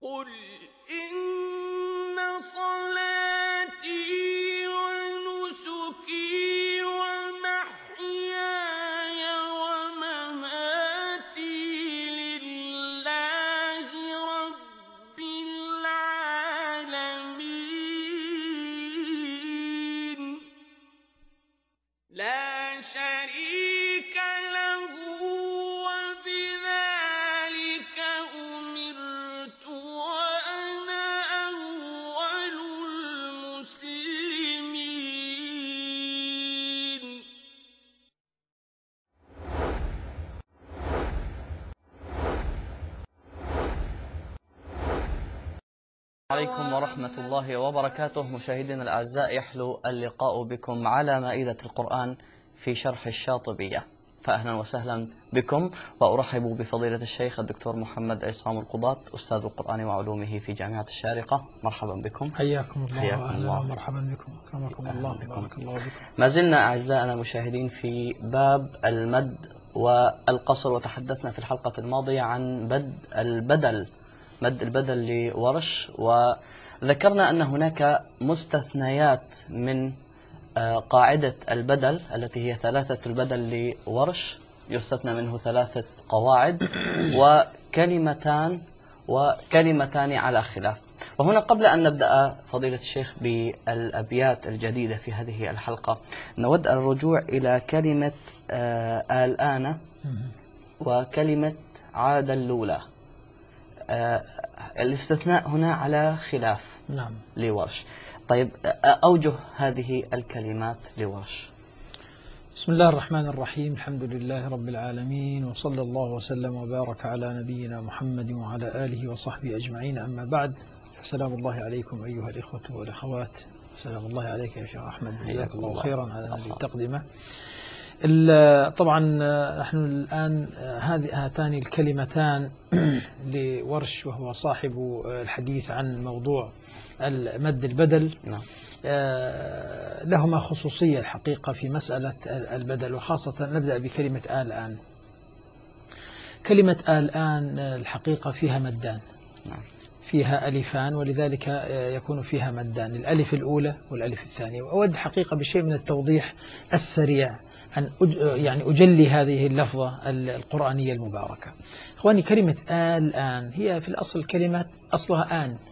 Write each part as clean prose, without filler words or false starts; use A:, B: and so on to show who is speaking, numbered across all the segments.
A: قل إن صلاتي ونسكي ومحياي ومماتي لله رب العالمين لا شريك له وبذلك أمرت وأنا أول المسلمين.
B: عليكم ورحمة الله وبركاته. مشاهدينا الأعزاء، يحلو اللقاء بكم على مائدة القرآن في شرح الشاطبية، فأهلا وسهلا بكم، وأرحب بفضيلة الشيخ الدكتور محمد عصام القضاة أستاذ القرآن وعلومه في جامعة الشارقة. مرحبا بكم.
C: حياكم الله.
B: حياكم
C: أهلا
B: الله.
C: ومرحبا بكم. أكرمكم الله. بارك الله بكم.
B: ما زلنا أعزائنا المشاهدين في باب المد والقصر، وتحدثنا في الحلقة الماضية عن مد البدل لورش، وذكرنا أن هناك مستثنيات من قاعدة البدل التي هي ثلاثة البدل لورش، يستثنى منه ثلاثة قواعد وكلمتان على خلاف. وهنا قبل أن نبدأ فضيلة الشيخ بالأبيات الجديدة في هذه الحلقة، نود الرجوع إلى كلمة الآن وكلمة عاد اللولى. الاستثناء هنا على خلاف.
C: نعم.
B: لورش. طيب، أوجه هذه الكلمات لورش.
C: بسم الله الرحمن الرحيم. الحمد لله رب العالمين، وصلى الله وسلم وبارك على نبينا محمد وعلى آله وصحبه أجمعين. أما بعد، سلام الله عليكم أيها الإخوة والأخوات. سلام الله عليك يا شيخ أحمد، جزاك الله خيرا على هذه التقدمة. طبعا نحن الآن هاتان الكلمتان لورش، وهو صاحب الحديث عن موضوع المد البدل.
B: نعم.
C: لهما خصوصية الحقيقة في مسألة البدل، وخاصة نبدأ بكلمة الآن. كلمة الآن الحقيقة فيها مدان.
B: نعم.
C: فيها ألفان، ولذلك يكون فيها مدان، الألف الأولى والألف الثانية. وأود حقيقة بشيء من التوضيح السريع أن يعني أجلي هذه اللفظة القرآنية المباركة. إخواني، كلمة الآن هي في الأصل كلمة أصلها آن،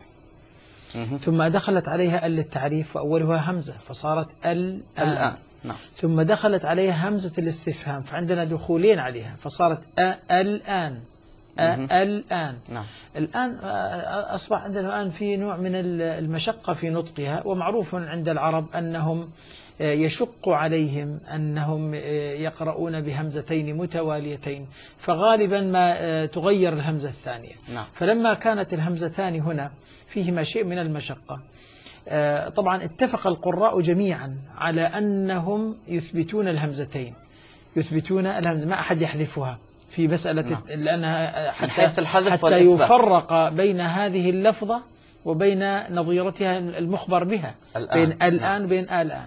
C: ثم دخلت عليها للتعريف وأولها همزة فصارت الآن.
B: نعم.
C: ثم دخلت عليها همزة الاستفهام، فعندنا دخولين عليها فصارت الآن. الآن.
B: نعم.
C: الآن أصبح عندنا الآن في نوع من المشقة في نطقها، ومعروف عند العرب أنهم يشق عليهم أنهم يقرؤون بهمزتين متواليتين، فغالبا ما تغير الهمزة الثانية.
B: نعم.
C: فلما كانت الهمزتان هنا فيهما شيء من المشقة، طبعا اتفق القراء جميعا على أنهم يثبتون الهمزتين، يثبتون الهمزة، ما أحد يحذفها في مسألة.
B: نعم.
C: لأنها
B: حتى
C: يفرق بين هذه اللفظة وبين نظيرتها المخبر بها، بين الآن وبين الآن.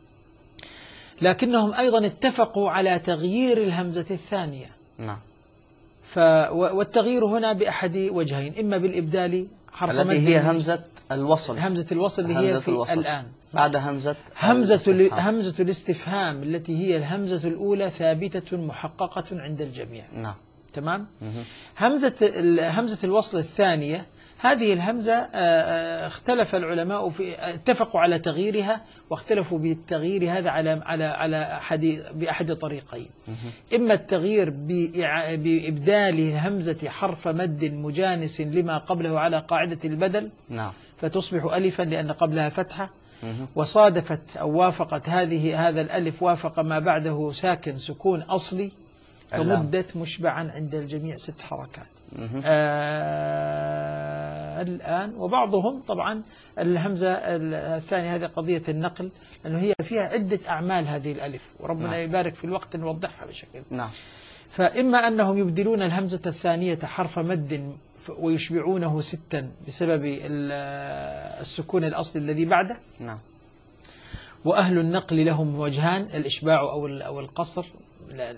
C: لكنهم أيضا اتفقوا على تغيير الهمزة الثانية.
B: نعم.
C: والتغيير هنا بأحد وجهين، إما بالإبدال حرف مد،
B: التي هي همزة الوصل.
C: همزة الوصل اللي هي في
B: الوصل.
C: الآن،
B: بعد
C: همزة الاستفهام التي هي الهمزة الأولى ثابتة محققة عند الجميع.
B: نعم.
C: تمام. همزة الوصل الثانية، هذه الهمزة اختلف العلماء اتفقوا على تغييرها، واختلفوا بالتغيير هذا على بأحد طريقين. إما التغيير بإبدال الهمزة حرف مد مجانس لما قبله على قاعدة البدل.
B: نعم.
C: فتصبح ألفا لأن قبلها فتحة، وصادفت أو وافقت هذا الألف وافق ما بعده سكون أصلي، فمدت مشبعا عند الجميع 6 حركات. الآن. وبعضهم طبعا الهمزة الثانية هذه قضية النقل، لأنه هي فيها عدة أعمال هذه الألف، وربنا
B: نعم.
C: يبارك في الوقت نوضحها بشكل.
B: نعم.
C: فإما أنهم يبدلون الهمزة الثانية حرف مد ويشبعونه 6 بسبب السكون الأصلي الذي بعده.
B: نعم.
C: وأهل النقل لهم وجهان، الإشباع أو القصر،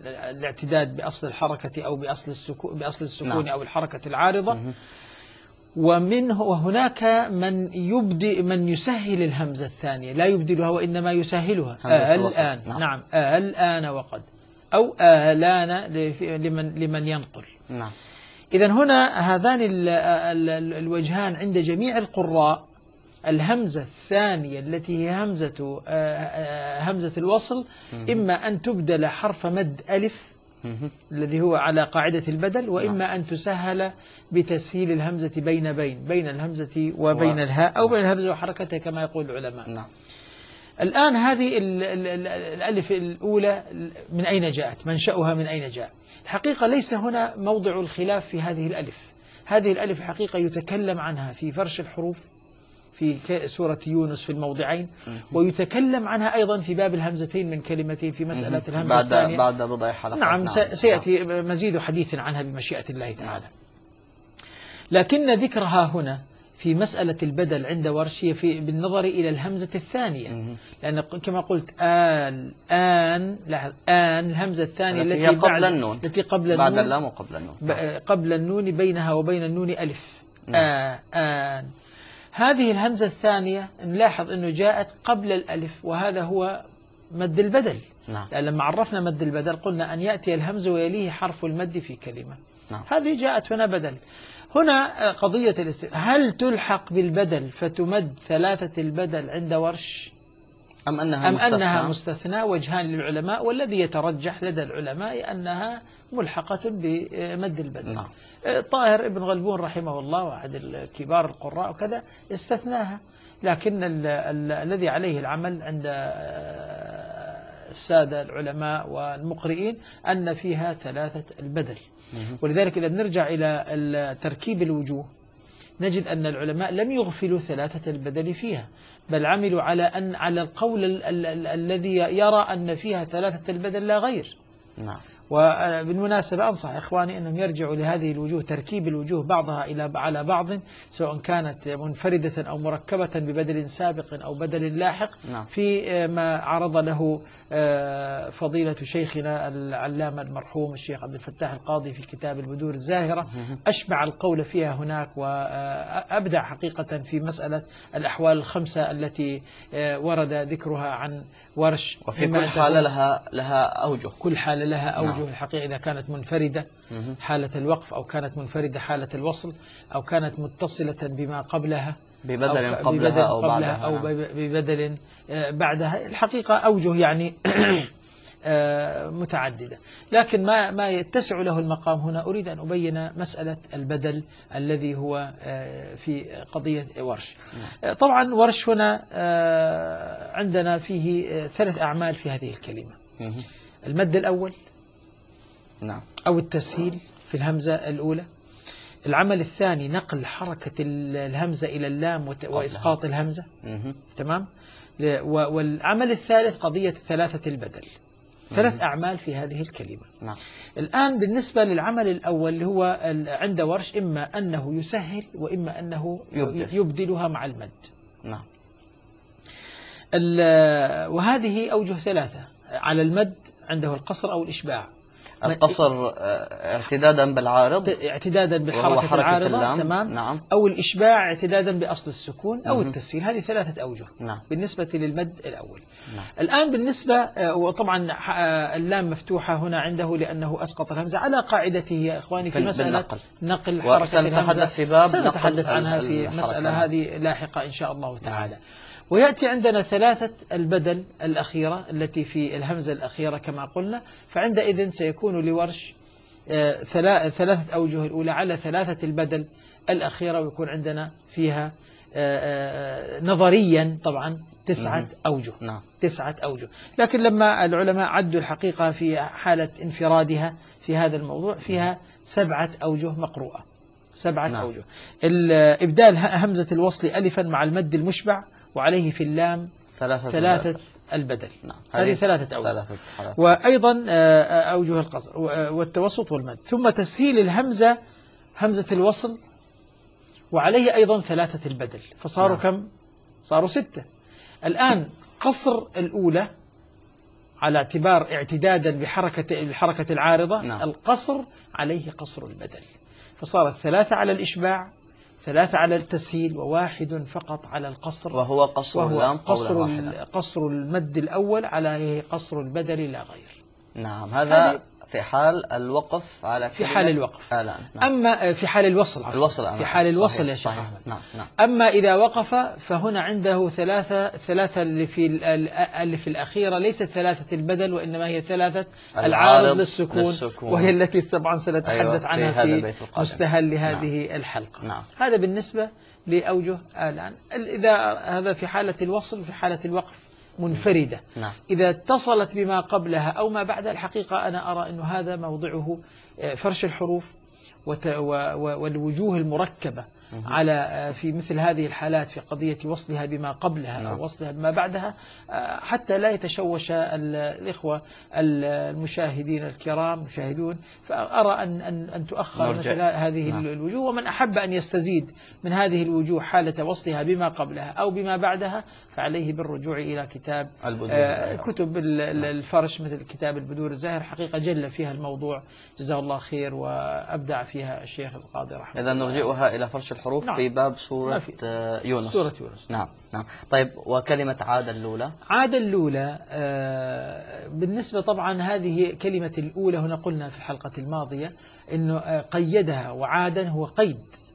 C: الاعتداد بأصل الحركة أو بأصل السكون
B: نعم.
C: أو الحركة العارضة. وهناك من يسهل الهمزة الثانية، لا يبدلها وإنما يسهلها. الآن. نعم. الآن وقد، أو آلان لمن ينقل.
B: نعم.
C: إذن هنا هذان الوجهان عند جميع القراء، الهمزة الثانية التي هي همزة الوصل إما أن تبدل حرف مد ألف الذي هو على قاعدة البدل، وإما أن تسهل بتسهيل الهمزة بين الهمزة وبين الهاء، أو بين الهمزة وحركتها كما يقول العلماء.
B: نعم.
C: الآن هذه الألف الأولى من أين جاءت؟ منشأها من أين جاء؟ الحقيقة ليس هنا موضع الخلاف في هذه الألف. هذه الألف الحقيقة يتكلم عنها في فرش الحروف في سورة يونس في الموضعين، ويتكلم عنها أيضا في باب الهمزتين من كلمتين في مسألة الهمزة الثانية
B: بعد بضع حلقات.
C: نعم. سيأتي مزيد حديث عنها بمشيئة الله تعالى. لكن ذكرها هنا في مسألة البدل عند ورش هي بالنظر إلى الهمزة الثانية، لأن كما قلت آن الهمزة الثانية التي
B: قبل النون،
C: التي قبل
B: بعد
C: النون،
B: اللام وقبل النون،
C: قبل النون بينها وبين النون ألف. آن هذه الهمزة الثانية نلاحظ أنه جاءت قبل الألف، وهذا هو مد البدل.
B: نعم.
C: لما عرفنا مد البدل قلنا أن يأتي الهمز ويليه حرف المد في كلمة.
B: نعم.
C: هذه جاءت هنا بدل. هنا قضية هل تلحق بالبدل فتمد ثلاثة البدل عند ورش
B: أم أنها
C: مستثنى؟ وجهان للعلماء، والذي يترجح لدى العلماء أنها ملحقة بمد البدل.
B: نعم.
C: طاهر ابن غلبون رحمه الله وأحد الكبار القراء وكذا استثناها، لكن الذي عليه العمل عند السادة العلماء والمقرئين أن فيها ثلاثة البدل. ولذلك إذا بنرجع إلى تركيب الوجوه نجد أن العلماء لم يغفلوا ثلاثة البدل فيها، بل عملوا على القول الذي يرى أن فيها ثلاثة البدل لا غير.
B: نعم.
C: وبالمناسبة أنصح إخواني أنهم يرجعوا لهذه الوجوه، تركيب الوجوه بعضها على بعض، سواء كانت منفردة أو مركبة ببدل سابق أو بدل لاحق.
B: نعم.
C: في ما عرض له فضيلة شيخنا العلامة المرحوم الشيخ عبد الفتاح القاضي في كتاب البدور الزاهرة، أشبع القول فيها هناك، وأبدع حقيقة في مسألة الأحوال الخمسة التي ورد ذكرها عن ورش.
B: وفي كل حالة لها أوجه.
C: كل حالة لها أوجه.
B: نعم.
C: الحقيقة إذا كانت منفردة حالة الوقف، أو كانت منفردة حالة الوصل، أو كانت متصلة بما قبلها
B: ببدل قبلها أو بعدها،
C: أو ببدل بعدها. الحقيقة أوجه يعني متعددة، لكن ما يتسع له المقام هنا أريد أن أبين مسألة البدل الذي هو في قضية ورش. طبعا ورش هنا عندنا فيه ثلاث أعمال في هذه الكلمة: المد الأول،
B: نعم،
C: أو التسهيل في الهمزة الأولى. العمل الثاني نقل حركة الهمزة إلى اللام وإسقاط الهمزة. تمام. والعمل الثالث قضية ثلاثة البدل. ثلاث أعمال في هذه الكلمة.
B: نعم.
C: الآن بالنسبة للعمل الأول اللي هو عند ورش، إما أنه يسهل وإما أنه يبدلها مع المد.
B: نعم.
C: وهذه أوجه ثلاثة. على المد عنده القصر أو الإشباع.
B: القصر اعتدادا بالعارض،
C: اعتدادا بالحركة العارضة. تمام.
B: نعم.
C: أو الإشباع اعتدادا بأصل السكون، أو التسهيل. هذه ثلاثة أوجه.
B: نعم.
C: بالنسبة للمد الأول.
B: نعم.
C: الآن بالنسبة، وطبعا اللام مفتوحة هنا عنده لأنه أسقط الهمزة على قاعدته يا إخواني في مسألة نقل حركة الهمزة. سنتحدث عنها في مسألة هذه لاحقة إن شاء الله تعالى. ويأتي عندنا ثلاثة البدل الأخيرة التي في الهمزة الأخيرة كما قلنا، فعندئذ سيكون لورش ثلاثة أوجه الأولى على ثلاثة البدل الأخيرة، ويكون عندنا فيها نظريا طبعا 9 أوجه.
B: نعم.
C: 9 أوجه. لكن لما العلماء عدوا الحقيقة في حالة انفرادها في هذا الموضوع فيها 7 أوجه مقروءة. 7
B: نعم.
C: أوجه. إبدال همزة الوصل ألفا مع المد المشبع، وعليه في اللام ثلاثة البدل.
B: نعم.
C: هذه 3 أوجه. وأيضا أوجه القصر والتوسط والمد. ثم تسهيل الهمزة، همزة الوصل، وعليه أيضا 3 البدل، فصاروا نعم. كم؟ صاروا 6. الآن قصر الأولى على اعتبار اعتدادا بحركة العارضة.
B: نعم.
C: القصر عليه قصر البدل، فصارت 3 على الإشباع، 3 على التسهيل وواحد فقط على القصر،
B: وهو قصر اللام قولا واحدا.
C: قصر المد الأول على قصر البدل لا غير.
B: نعم، هذا في حال الوقف على
C: في حال الوقف.
B: نعم.
C: أما في حال الوصل،
B: في
C: حال الوصل يا شيخ أحمد.
B: نعم نعم.
C: أما إذا وقف فهنا عنده ثلاثة اللي في الأخيرة ليست 3 البدل، وإنما هي 3 العارض للسكون، وهي التي طبعا سنتحدث عنها في مستهل هذه الحلقة.
B: نعم.
C: هذا بالنسبة لأوجه الآن. إذا هذا في حالة الوصل، في حالة الوقف منفردة.
B: نعم.
C: إذا اتصلت بما قبلها أو ما بعدها، الحقيقة أنا أرى أنه هذا موضعه فرش الحروف والوجوه المركبة على في مثل هذه الحالات في قضية وصلها بما قبلها أو وصلها بما بعدها، حتى لا يتشوش الإخوة المشاهدين الكرام مشاهدون. فأرى أن تؤخر مثل هذه الوجوه، ومن أحب أن يستزيد من هذه الوجوه حالة وصلها بما قبلها أو بما بعدها فعليه بالرجوع إلى كتاب كتب الفرش، مثل كتاب البدور الزاهر. حقيقة جل فيها الموضوع جزاه الله خير، وأبدع فيها الشيخ القاضي رحمه الله.
B: إذا نرجئها إلى فرش الحروف. نعم. في باب سورة يونس.
C: سورة يونس.
B: نعم نعم. طيب، وكلمة عاد الأولى؟
C: عاد الأولى بالنسبة طبعا هذه كلمة الأولى، هنا قلنا في الحلقة الماضية إنه قيدها، وعادا هو قيد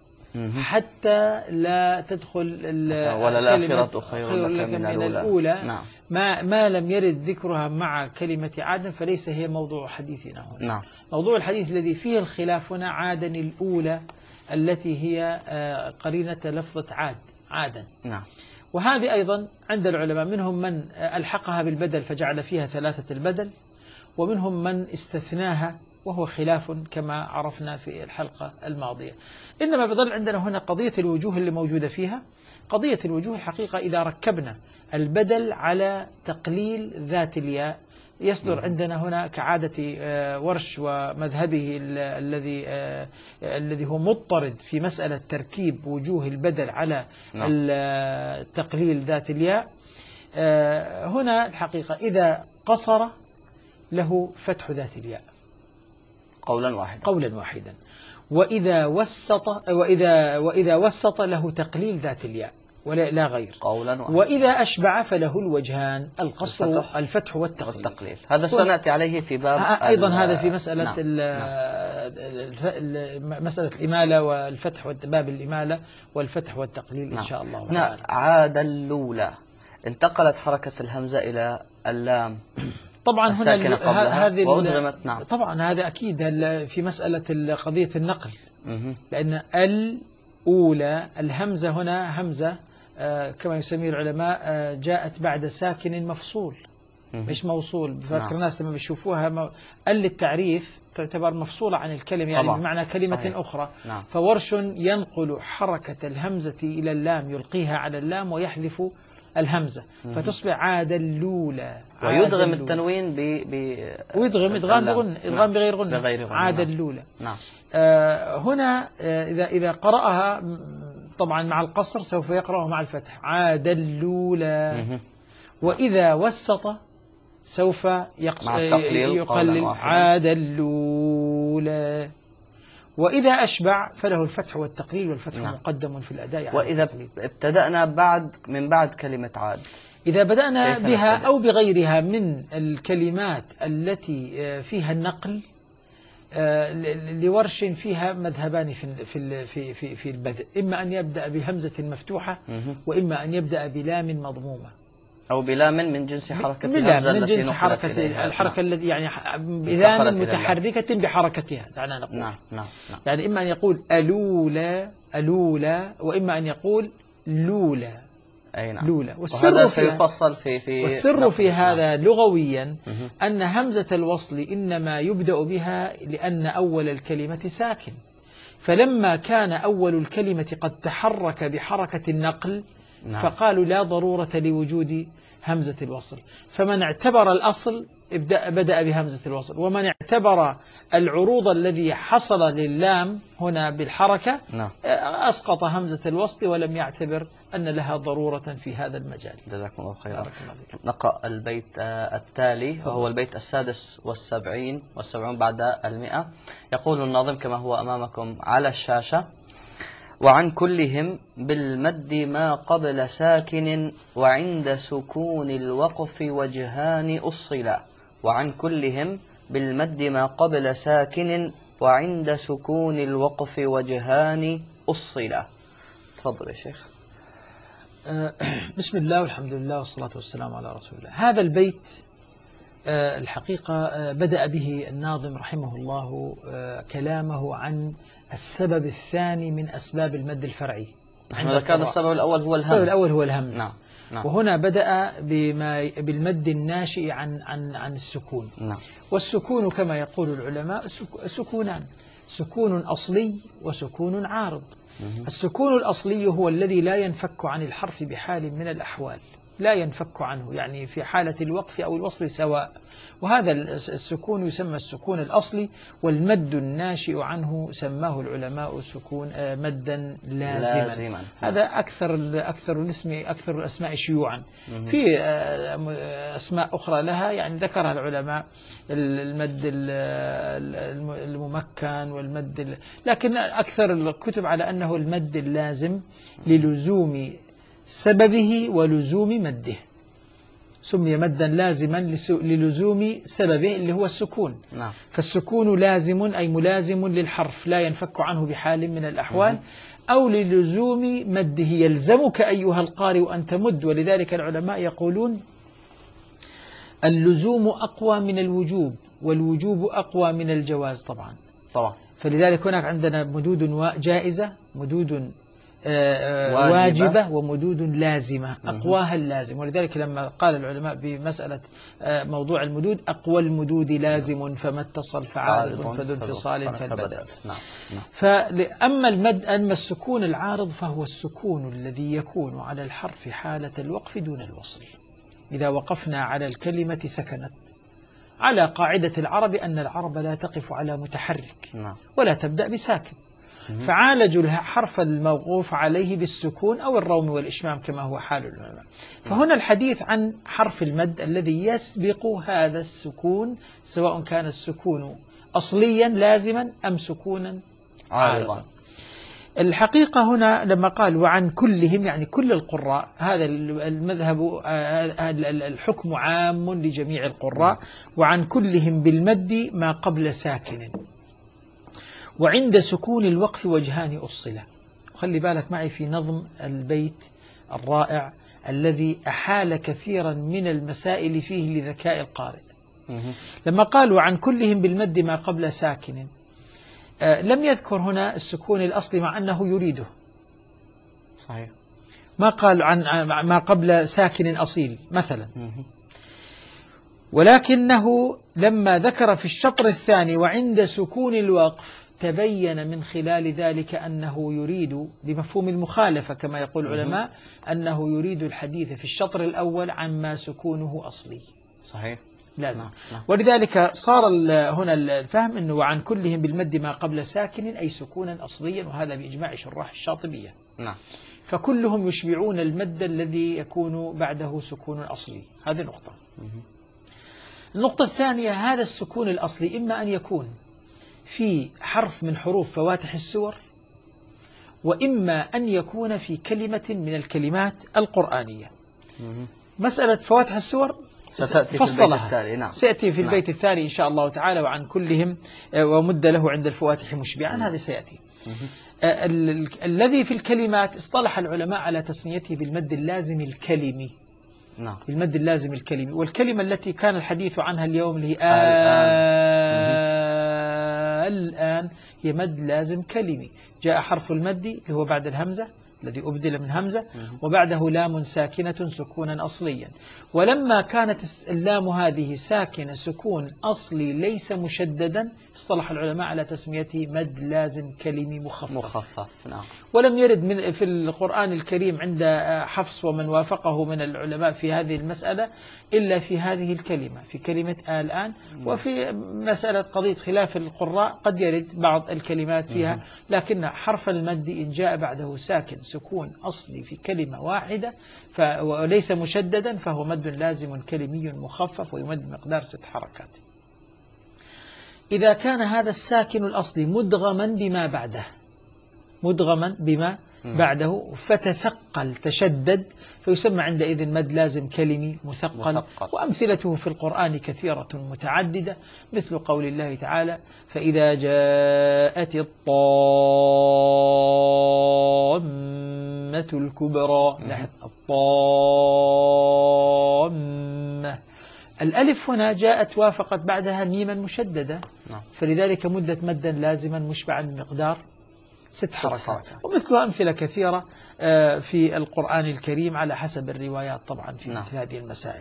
C: حتى لا تدخل
B: ولا الآخرة خير لك من الأولى.
C: نعم. ما لم يرد ذكرها مع كلمة عادا فليس هي موضوع حديثنا هنا.
B: نعم.
C: موضوع الحديث الذي فيه الخلاف هنا عادا الأولى التي هي قرينة لفظة عادا.
B: نعم.
C: وهذه أيضا عند العلماء منهم من ألحقها بالبدل فجعل فيها 3 البدل، ومنهم من استثناها، وهو خلاف كما عرفنا في الحلقة الماضية. إنما بظل عندنا هنا قضية الوجوه اللي موجودة فيها. قضية الوجوه حقيقة إذا ركبنا البدل على تقليل ذات الياء يصدر عندنا هنا كعادة ورش ومذهبه الذي هو مضطرد في مسألة تركيب وجوه البدل على تقليل ذات الياء. هنا الحقيقة إذا قصر له فتح ذات الياء قولا واحدا، وإذا وسط له تقليل ذات الياء ولا غير
B: قولا واحدا.
C: وإذا أشبع فله الوجهان القصر الفتح والتقليل.
B: هذا سنأتي عليه في باب
C: أيضا هذا في مسألة
B: نعم.
C: مسألة الإمالة والفتح، باب الإمالة والفتح والتقليل.
B: نعم.
C: إن شاء الله.
B: هنا عاد الأولى انتقلت حركة الهمزة إلى اللام
C: طبعا هنا
B: هذه وأدغمت. نعم.
C: طبعا هذا أكيد في مسألة قضية النقل، لأن الأولى الهمزة هنا همزة كما يسميه العلماء جاءت بعد ساكن مفصول مش موصول. فاكر الناس لما بيشوفوها للتعريف تعتبر مفصولة عن الكلمة، يعني بمعنى كلمة صحيح. أخرى.
B: نعم. فورش
C: ينقل حركة الهمزة إلى اللام، يلقيها على اللام ويحذف الهمزة فتصبح عاد اللولى.
B: ويدغم التنوين
C: ويدغم إدغام بغير غنة. عاد اللولى.
B: نعم.
C: هنا إذا قرأها طبعا مع القصر سوف يقرأه مع الفتح عاد اللولى. وإذا وسط سوف يقلل عاد اللولى. وإذا أشبع فله الفتح والتقليل، والفتح مقدم في الأداء.
B: وإذا ابتدأنا من بعد كلمة عاد،
C: إذا بدأنا بها أو بغيرها من الكلمات التي فيها النقل، لورش فيها مذهبان في البدء، إما أن يبدأ بهمزة مفتوحة، وإما أن يبدأ بلام مضمومة،
B: أو بلام من جنس حركة الهمزة
C: من جنس حركة الحركة التي يعني بلام متحركة بحركتها دعنا نقول.
B: نعم.
C: يعني إما أن يقول ألولى وإما أن يقول لولى.
B: أي نعم.
C: لولى.
B: والسر سيفصل
C: والسر في هذا لغويا أن همزة الوصل إنما يبدأ بها لأن أول الكلمة ساكن، فلما كان أول الكلمة قد تحرك بحركة النقل فقالوا لا ضرورة لوجود همزة الوصل، فمن اعتبر الأصل بدأ بهمزة الوصل، ومن اعتبر العروض الذي حصل للام هنا بالحركة أسقط همزة الوصل ولم يعتبر أن لها ضرورة في هذا المجال.
B: جزاكم الله خيرا. نقرأ البيت التالي وهو البيت 76 بعد 100. يقول الناظم كما هو أمامكم على الشاشة: وعن كلهم بالمد ما قبل ساكن وعند سكون الوقف وجهان أصلا. وعن كلهم بالمد ما قبل ساكن وعند سكون الوقف وجهان أصلا. تفضل يا شيخ.
C: بسم الله والحمد لله والصلاة والسلام على رسول الله. هذا البيت الحقيقة بدأ به الناظم رحمه الله كلامه عن السبب الثاني من أسباب المد الفرعي.
B: كان السبب الأول هو الهمز.
C: السبب الأول هو الهمز.
B: نعم. نعم.
C: وهنا بدأ بالمد الناشئ عن السكون.
B: نعم.
C: والسكون كما يقول العلماء سكونان، سكون أصلي وسكون عارض. السكون الأصلي هو الذي لا ينفك عن الحرف بحال من الأحوال، لا ينفك عنه، يعني في حالة الوقف أو الوصل سواء، وهذا السكون يسمى السكون الأصلي. والمد الناشئ عنه سماه العلماء سكون مدا لازما. هذا أكثر الأسماء شيوعا. في أسماء أخرى لها يعني ذكرها العلماء، المد الممكن والمد لكن أكثر الكتب على أنه المد اللازم للزوم سببه ولزوم مده، سمي مدا لازما للزوم سببه اللي هو السكون.
B: نعم.
C: فالسكون لازم أي ملازم للحرف لا ينفك عنه بحال من الأحوال، أو للزوم مده، يلزمك أيها القارئ أن تمد. ولذلك العلماء يقولون اللزوم أقوى من الوجوب، والوجوب أقوى من الجواز طبعا. فلذلك هناك عندنا مدود جائزة، مدود واجبة، ومدود لازمة. أقواها اللازم. ولذلك لما قال العلماء بمسألة موضوع المدود: أقوى المدود لازم فما اتصل فعارض فذو انفصال فالبدل. فأما أما السكون العارض فهو السكون الذي يكون على الحرف حالة الوقف دون الوصل. إذا وقفنا على الكلمة سكنت، على قاعدة العرب أن العرب لا تقف على متحرك ولا تبدأ بساكن، فعالجوا الحرف الموقوف عليه بالسكون أو الروم والإشمام كما هو حال العلماء. فهنا الحديث عن حرف المد الذي يسبق هذا السكون، سواء كان السكون أصليا لازما أم سكونا عارضا. الحقيقة هنا لما قال وعن كلهم يعني كل القراء، هذا المذهب الحكم عام لجميع القراء. وعن كلهم بالمد ما قبل ساكن وعند سكون الوقف وجهان أصلا. وخلي بالك معي في نظم البيت الرائع الذي أحال كثيرا من المسائل فيه لذكاء القارئ. لما قالوا عن كلهم بالمد ما قبل ساكن، لم يذكر هنا السكون الأصلي مع أنه يريده.
B: صحيح.
C: ما قال عن ما قبل ساكن أصيل مثلا، ولكنه لما ذكر في الشطر الثاني وعند سكون الوقف تبين من خلال ذلك أنه يريد بمفهوم المخالفة كما يقول العلماء، أنه يريد الحديث في الشطر الأول عما سكونه أصلي.
B: صحيح.
C: لازم. ولذلك صار هنا الفهم أنه وعن كلهم بالمد ما قبل ساكن أي سكونا أصليا، وهذا بإجماع شراح الشاطبية. فكلهم يشبعون المد الذي يكون بعده سكون أصلي. هذه نقطة. النقطة الثانية: هذا السكون الأصلي إما أن يكون في حرف من حروف فواتح السور، وإما أن يكون في كلمة من الكلمات القرآنية. مسألة فواتح السور فصلها سيأتي في البيت الثاني إن شاء الله تعالى. وعن كلهم ومد له عند الفواتح مشبعا، هذا سيأتي. الذي في الكلمات اصطلح العلماء على تسميته بالمد اللازم الكلمي. بالمد اللازم الكلمي. والكلمة التي كان الحديث عنها اليوم اللي هي الآن هي مد لازم كلمي. جاء حرف المد اللي هو بعد الهمزة الذي أبدل من همزة، وبعده لام ساكنة سكونا أصليا. ولما كانت اللام هذه ساكنة سكون أصلي ليس مشددا، اصطلح العلماء على تسميته مد لازم كلمي مخفف. ولم يرد في القرآن الكريم عند حفص ومن وافقه من العلماء في هذه المسألة إلا في هذه الكلمة، في كلمة الآن. وفي مسألة قضية خلاف القراء قد يرد بعض الكلمات فيها، لكن حرف المد إن جاء بعده ساكن سكون أصلي في كلمة واحدة وليس مشددا فهو مد لازم كلمي مخفف ويمد مقدار 6 حركات. إذا كان هذا الساكن الأصلي مدغما بما بعده، مدغما بما بعده فتثقل تشدد، فيسمى عندئذ مد لازم كلمي مثقل. وأمثلته في القرآن كثيرة متعددة، مثل قول الله تعالى: فإذا جاءت الطامة الكبرى. لاحظ الطامة، الألف هنا جاءت وافقت بعدها ميما مشددة، فلذلك مدت مدا لازما مشبعا بمقدار 6 حركات. ومثلها أمثلة كثيرة في القرآن الكريم على حسب الروايات طبعا في مثل هذه المسائل.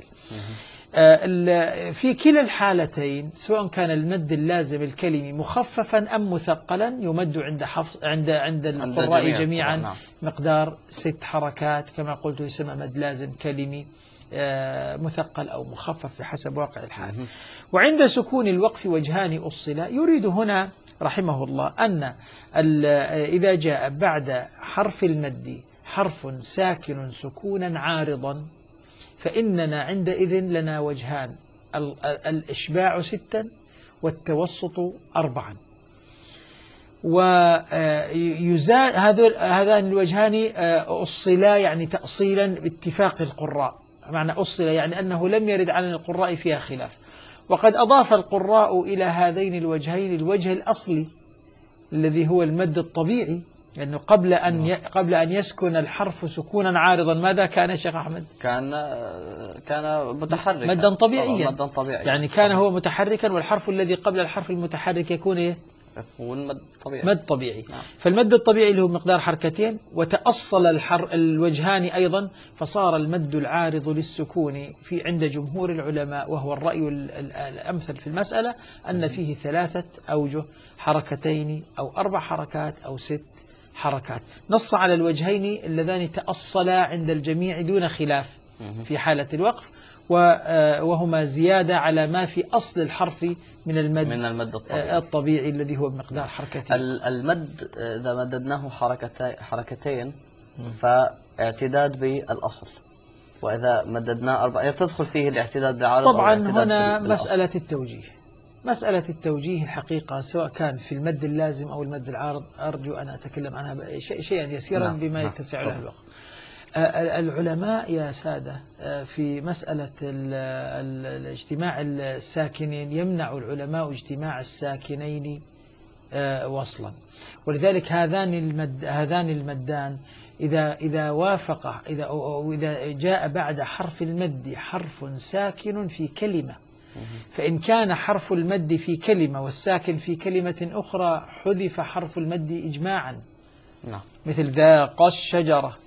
C: في كلا الحالتين سواء كان المد اللازم الكلمي مخففا أم مثقلا يمد عند القراء جميعا مقدار 6 حركات، كما قلت يسمى مد لازم كلمي مثقل أو مخفف بحسب واقع الحال. وعند سكون الوقف وجهان أصلا. يريد هنا رحمه الله أن إذا جاء بعد حرف المد حرف ساكن سكونا عارضا فإننا عندئذ لنا وجهان: الإشباع 6 والتوسط 4. هذان الوجهان أصلا يعني تأصيلا باتفاق القراء، معنى أصل يعني أنه لم يرد على القراء فيها خلاف. وقد أضاف القراء إلى هذين الوجهين الوجه الأصلي الذي هو المد الطبيعي، لأنه قبل أن يسكن الحرف سكونا عارضا ماذا كان شيخ أحمد؟
B: كان متحركا
C: مدا طبيعيا. يعني كان هو متحركا، والحرف الذي قبل الحرف المتحرك يكون إيه؟ مد طبيعي. فالمد الطبيعي له مقدار 2 حركات، وتأصل الوجهان أيضا، فصار المد العارض للسكون عند جمهور العلماء، وهو الرأي الأمثل في المسألة، أن فيه 3 أوجه: 2 أو 4 حركات أو 6 حركات. نص على الوجهين اللذان تأصلا عند الجميع دون خلاف في حالة الوقف، وهما زيادة على ما في أصل الحرف من المد الطبيعي الذي هو بمقدار 2 حركات.
B: المد إذا مددناه 2 حركتين فاعتداد بالأصل، وإذا مددناه 4 تدخل فيه الاعتداد بالعارض.
C: طبعا هنا مسألة التوجيه الحقيقة سواء كان في المد اللازم أو المد العارض أرجو أن أتكلم عنها شيئا يسيرا بما يتسع له الوقت. العلماء يا سادة في مسألة الاجتماع الساكنين يمنع العلماء اجتماع الساكنين وصلا، ولذلك هذان المدان إذا جاء بعد حرف المد حرف ساكن في كلمة، فإن كان حرف المد في كلمة والساكن في كلمة أخرى حذف حرف المد إجماعا. مثل ذاق الشجرة،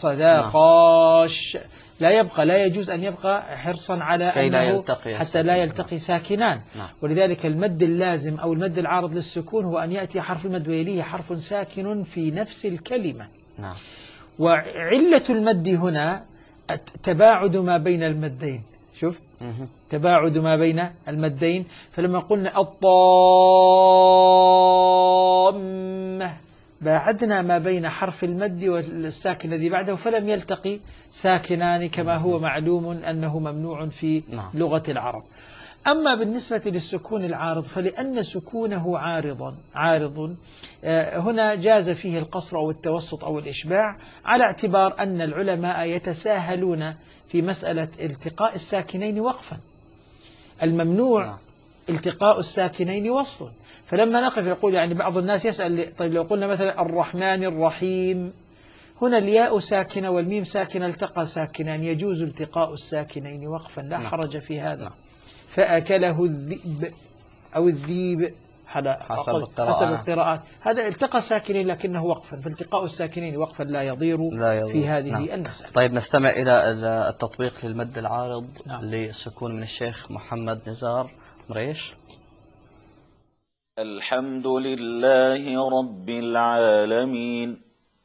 C: لا يجوز أن يبقى حرصا على أنه حتى لا يلتقي ساكنان. ولذلك المد اللازم أو المد العارض للسكون هو أن يأتي حرف المد ويليه حرف ساكن في نفس الكلمة. وعلة المد هنا تباعد ما بين المدين. شفت؟ تباعد ما بين المدين. فلما قلنا الطامة باعدنا ما بين حرف المد والساكن الذي بعده، فلم يلتقي ساكنان كما هو معلوم أنه ممنوع في لغة العرب. أما بالنسبة للسكون العارض فلأن سكونه عارض هنا جاز فيه القصر أو التوسط أو الإشباع، على اعتبار أن العلماء يتساهلون في مسألة التقاء الساكنين وقفا. الممنوع التقاء الساكنين وصلا. فلما نقف يقول يعني بعض الناس يسأل طيب لو قلنا مثلا الرحمن الرحيم، هنا الياء ساكنة والميم ساكنة التقى ساكنان، يجوز التقاء الساكنين وقفا لا حرج في هذا. فأكله الذئب أو الذيب حسب القراءات، هذا التقى ساكنين لكنه وقفا، فالتقاء الساكنين وقفا لا يضير في هذه المسألة.
B: طيب نستمع إلى التطبيق للمد العارض للسكون من الشيخ محمد نزار مريش.
D: الحمد لله رب العالمين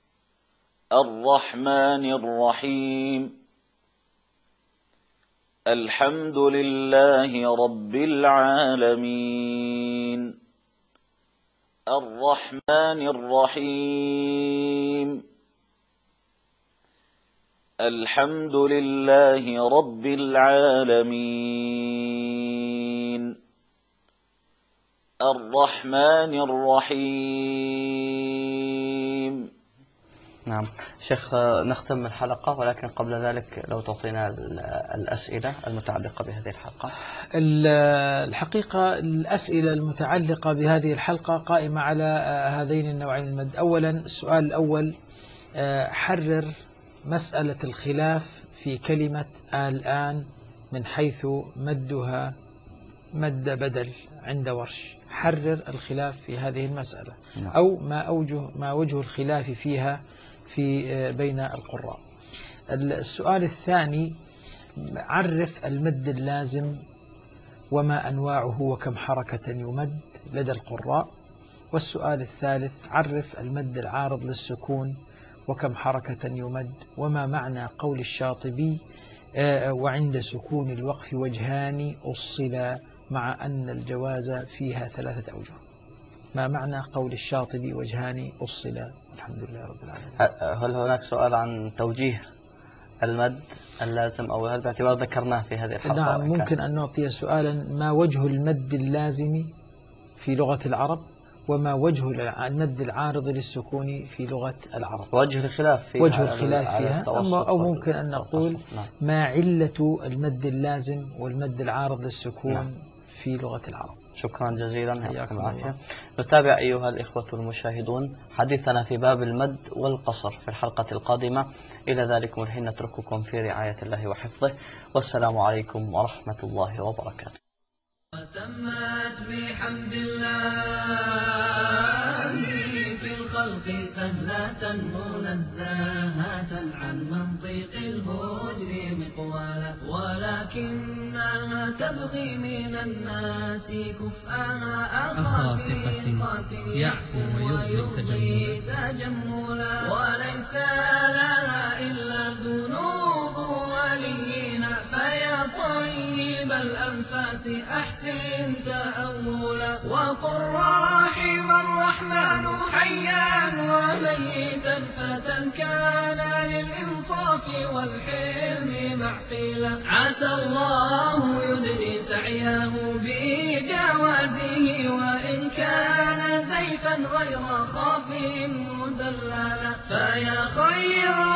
D: الرحمن الرحيم. الحمد لله رب العالمين الرحمن الرحيم. الحمد لله رب العالمين الرحمن الرحيم.
B: نعم شيخ، نختم الحلقة، ولكن قبل ذلك لو تعطينا الأسئلة المتعلقة بهذه الحلقة.
C: الحقيقة الأسئلة المتعلقة بهذه الحلقة قائمة على هذين النوعين من المد. أولا السؤال الأول، حرر مسألة الخلاف في كلمة الآن من حيث مدها مد بدل عند ورش. حرر الخلاف في هذه المسألة أو ما وجه الخلاف فيها في بين القراء. السؤال الثاني، عرف المد اللازم وما أنواعه وكم حركة يمد لدى القراء. والسؤال الثالث، عرف المد العارض للسكون وكم حركة يمد وما معنى قول الشاطبي وعند سكون الوقف وجهان أصلا مع أن الجواز فيها 3 أوجه. ما معنى قول الشاطبي وجهان أصلا؟ الحمد لله رب العالمين.
B: هل هناك سؤال عن توجيه المد اللازم أو هل باعتبار ذكرناه في هذه الحلقة؟
C: نعم ممكن أن نعطي سؤالا، ما وجه المد اللازم في لغة العرب وما وجه المد العارض للسكون في لغة العرب؟
B: وجه الخلاف فيها،
C: وجه الخلاف فيها. أو ممكن أن نقول ما علة المد اللازم والمد العارض للسكون في لغة العرب.
B: شكرا جزيلا، يعطيكم العافية. نتابع أيها الإخوة المشاهدون حديثنا في باب المد والقصر في الحلقة القادمة. إلى ذلك الحين نترككم في رعاية الله وحفظه، والسلام عليكم ورحمة الله وبركاته.
E: وتمت بحمد الله في الخلق سهلة منزهة عن منطق الهجر مقوالا، ولكنها تبغي من الناس كفءها أخافقة يعفو ويرضي تجملا، وليس لها إلا ذنوب وليها فيا طيب الأنفاس أحسن تأملا، وقل رحم الرحمن حيا وميتا فتى كان للإنصاف والحلم معقلا، عسى الله يدري سعيه بجوازه وإن كان زيفا غير خاف مزللا، فيا خير